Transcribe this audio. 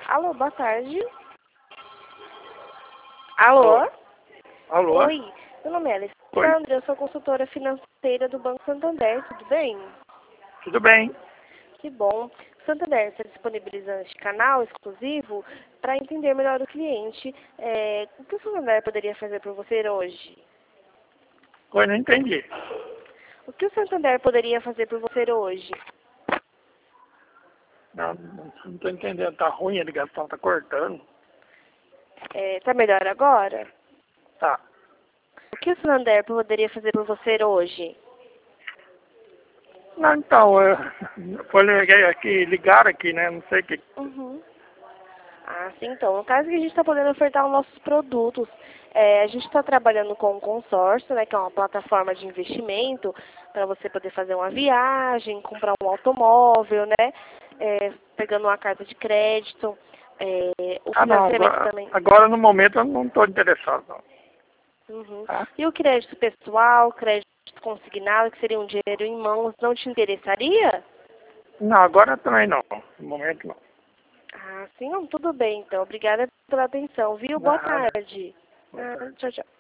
Alô, boa tarde. Alô? Alô? Oi, meu nome é Alessandra, eu sou consultora financeira do Banco Santander, tudo bem? Tudo bem? Que bom. O Santander está disponibilizando este canal exclusivo para entender melhor o cliente. O que o Santander poderia fazer por você hoje? Oi, não entendi. O que o Santander poderia fazer por você hoje? Não estou entendendo. Tá ruim a ligação, tá cortando. Tá melhor agora? Tá. O que o Santander poderia fazer por você hoje? Não, então, foi ligar aqui, né? Não sei o que. Uhum. Ah, sim, então. No caso que a gente está podendo ofertar os nossos produtos, a gente está trabalhando com um consórcio, né, que é uma plataforma de investimento para você poder fazer uma viagem, comprar um automóvel, né, pegando uma carta de crédito, o Não, financiamento também. agora no momento eu não estou interessado, não. Uhum. Tá? E o crédito pessoal, crédito consignado, que seria um dinheiro em mãos, não te interessaria? Não, agora também não. No momento não. Ah, sim, não, tudo bem, então. Obrigada pela atenção, viu? Boa Nada. tarde. Boa tarde. Tchau, tchau.